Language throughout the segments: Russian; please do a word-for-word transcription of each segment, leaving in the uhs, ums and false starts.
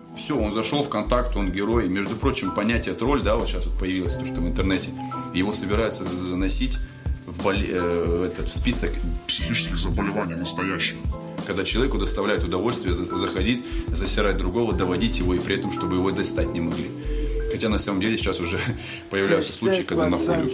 Все, он зашел в контакт, он герой. И, между прочим, понятие тролль, да, вот сейчас вот появилось, то, что в интернете, его собираются заносить в, боле... э, этот, в список психических заболеваний настоящих. Когда человеку доставляет удовольствие заходить, засирать другого, доводить его, и при этом, чтобы его достать не могли. Хотя на самом деле сейчас уже появляются случаи, когда находят.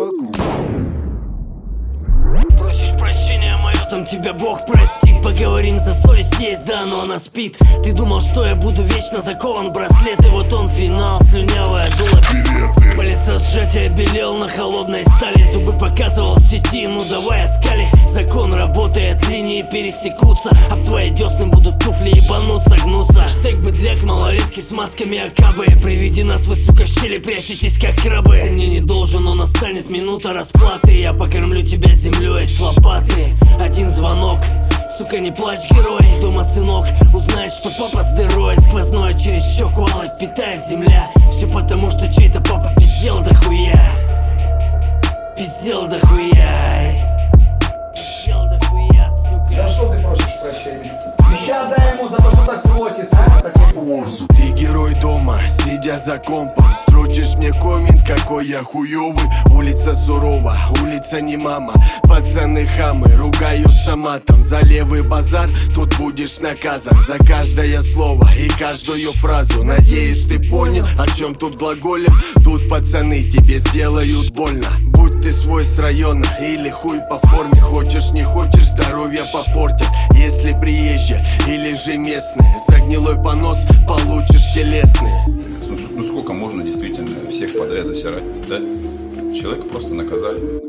Просишь прощения мое, там тебя Бог простит. Поговорим, за совесть есть, да, но она спит. Ты думал, что я буду вечно закован в браслет, и вот он финал, слюнявая дуло. Палец от сжатия белел на холодной стали, зубы показывал в сети, ну давай оскали. Закон работает, линии пересекутся, об твои десны будут туфли ебануться, гнуться. Хэштег быдляк, малолетки с масками акабы. Приведи нас, вы, сука, в щели прячетесь, как крабы. Мне не должен, но настанет минута расплаты. Я покормлю тебя землей с лопаты. Один звонок, сука, не плачь, герой. Дома сынок узнает, что папа с дырой. Сквозное через щеку алой впитает земля. Все потому, что чей-то папа пиздел дохуя. Пиздел дохуя. Пиздел дохуя, сука. За что ты просишь прощения? Ща дай ему за то, что так просит, а? Так не просит. Ты герой дома, сидя за компом, строчишь мне коммент, какой я хуёвый. Улица сурова, улица не мама. Пацаны хамы, ругаются матом. За левый базар тут будешь наказан. За каждое слово и каждую фразу. Надеюсь, ты понял, о чем тут глаголем. Тут пацаны тебе сделают больно. Будь ты свой с района или хуй по форме. Хочешь не хочешь, здоровье попортят. Если приезжие или же местные, за гнилой понос получишь телесный. Ну, ну сколько можно действительно всех подряд засирать, да? Человека просто наказали.